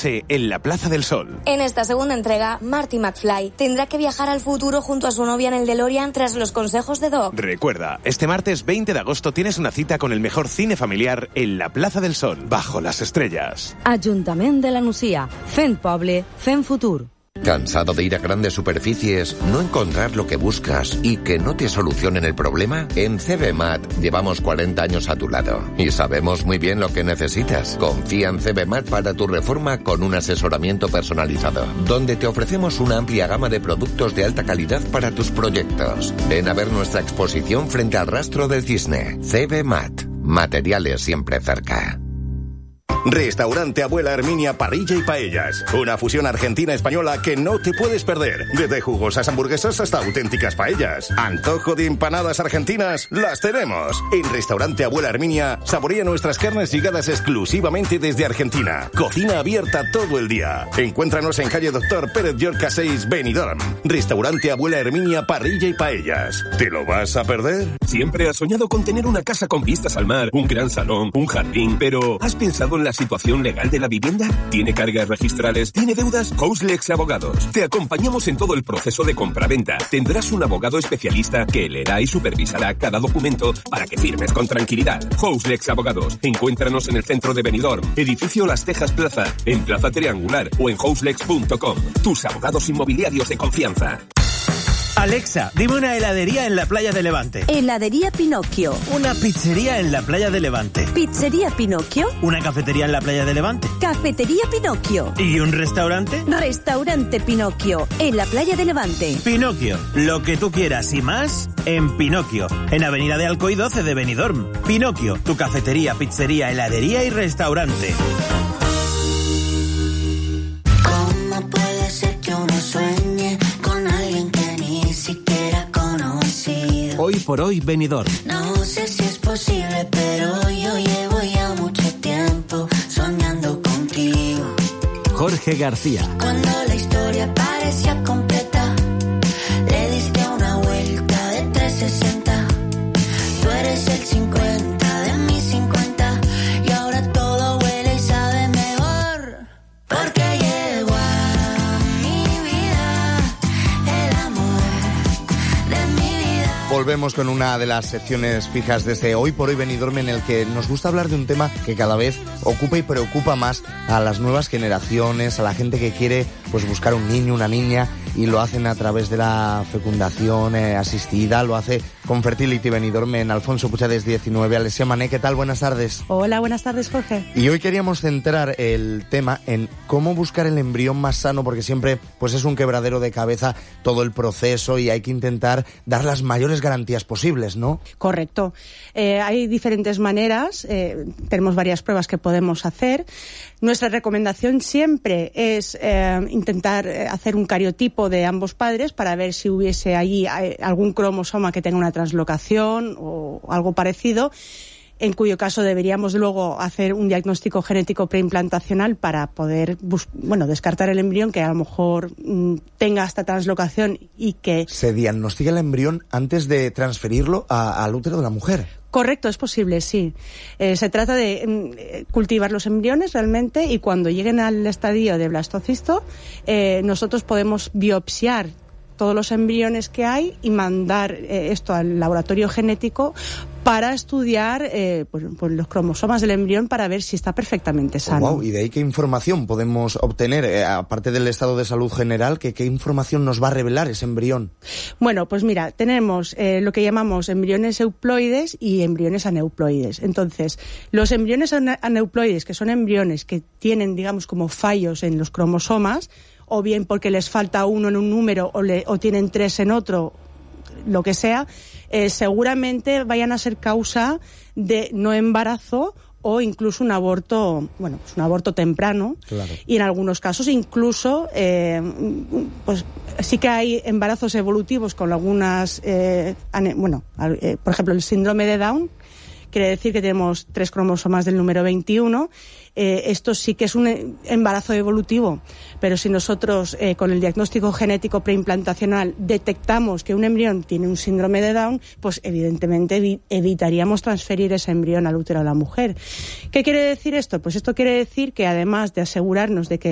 celebrarse en la Plaza del Sol. En esta segunda entrega, Marty McFly tendrá que viajar al futuro junto a su novia en el DeLorean tras los consejos de Doc. Recuerda, este martes 20 de agosto tienes una cita con el mejor cine familiar en la Plaza del Sol, bajo las estrellas. Ajuntament de la Nucia. Fent poble, fent futur. ¿Cansado de ir a grandes superficies, no encontrar lo que buscas y que no te solucionen el problema? En CBMAT llevamos 40 años a tu lado y sabemos muy bien lo que necesitas. Confía en CBMAT para tu reforma con un asesoramiento personalizado, donde te ofrecemos una amplia gama de productos de alta calidad para tus proyectos. Ven a ver nuestra exposición frente al Rastro del Cisne. CBMAT. Materiales siempre cerca. Restaurante Abuela Herminia Parrilla y Paellas. Una fusión argentina-española que no te puedes perder. Desde jugosas hamburguesas hasta auténticas paellas. Antojo de empanadas argentinas, las tenemos. En Restaurante Abuela Herminia, saborea nuestras carnes llegadas exclusivamente desde Argentina. Cocina abierta todo el día. Encuéntranos en calle Dr. Pérez Llorca 6, Benidorm. Restaurante Abuela Herminia Parrilla y Paellas. ¿Te lo vas a perder? Siempre has soñado con tener una casa con vistas al mar, un gran salón, un jardín, pero ¿has pensado en la situación legal de la vivienda? ¿Tiene cargas registrales? ¿Tiene deudas? Houselex Abogados. Te acompañamos en todo el proceso de compraventa. Tendrás un abogado especialista que leerá y supervisará cada documento para que firmes con tranquilidad. Houselex Abogados. Encuéntranos en el centro de Benidorm, edificio Las Tejas Plaza, en Plaza Triangular o en houselex.com. Tus abogados inmobiliarios de confianza. Alexa, dime una heladería en la playa de Levante. Heladería Pinocchio. Una pizzería en la playa de Levante. Pizzería Pinocchio. Una cafetería en la playa de Levante. Cafetería Pinocchio. ¿Y un restaurante? Restaurante Pinocchio, en la playa de Levante. Pinocchio, lo que tú quieras y más en Pinocchio, en Avenida de Alcoy 12 de Benidorm. Pinocchio, tu cafetería, pizzería, heladería y restaurante. ¿Cómo puede ser que uno sueñe con alguien que ni siquiera conocido? Hoy por hoy, Benidorm. No sé si es posible, pero yo llevo ya mucho tiempo soñando contigo. Jorge García. Cuando la historia parecía completa, le diste una vuelta de 360. Tú eres el 50 de mis 50 y ahora todo huele y sabe mejor. Porque llegó a mi vida el amor de mi vida. Volvemos con una de las secciones fijas de este Hoy por Hoy Benidorm, en el que nos gusta hablar de un tema que cada vez ocupa y preocupa más a las nuevas generaciones, a la gente que quiere pues buscar un niño, una niña, y lo hacen a través de la fecundación asistida, lo hace con Fertility Benidorm en Alfonso Puchades 19. Alessia Mané, ¿qué tal? Buenas tardes. Hola, buenas tardes, Jorge. Y hoy queríamos centrar el tema en cómo buscar el embrión más sano, porque siempre pues es un quebradero de cabeza todo el proceso y hay que intentar dar las mayores garantías posibles, ¿no? Correcto. Hay diferentes maneras, tenemos varias pruebas que podemos hacer. Nuestra recomendación siempre es intentar hacer un cariotipo de ambos padres para ver si hubiese allí algún cromosoma que tenga una translocación o algo parecido, en cuyo caso deberíamos luego hacer un diagnóstico genético preimplantacional para poder descartar el embrión que a lo mejor tenga esta translocación y que... ¿Se diagnostica el embrión antes de transferirlo al útero de la mujer? Correcto, es posible, sí. Se trata de cultivar los embriones realmente y cuando lleguen al estadio de blastocisto, nosotros podemos biopsiar todos los embriones que hay y mandar esto al laboratorio genético para estudiar pues los cromosomas del embrión para ver si está perfectamente sano. Oh, wow. ¿Y de ahí qué información podemos obtener, aparte del estado de salud general, qué información nos va a revelar ese embrión? Bueno, pues mira, tenemos lo que llamamos embriones euploides y embriones aneuploides. Entonces, los embriones aneuploides, que son embriones que tienen, digamos, como fallos en los cromosomas, o bien porque les falta uno en un número o tienen 3 en otro, lo que sea, seguramente vayan a ser causa de no embarazo o incluso un aborto, un aborto temprano. Claro. Y en algunos casos incluso, pues sí que hay embarazos evolutivos con algunas, por ejemplo, el síndrome de Down. Quiere decir que tenemos 3 cromosomas del número 21. Esto sí que es un embarazo evolutivo, pero si nosotros con el diagnóstico genético preimplantacional detectamos que un embrión tiene un síndrome de Down, pues evidentemente evitaríamos transferir ese embrión al útero de la mujer. ¿Qué quiere decir esto? Pues esto quiere decir que además de asegurarnos de que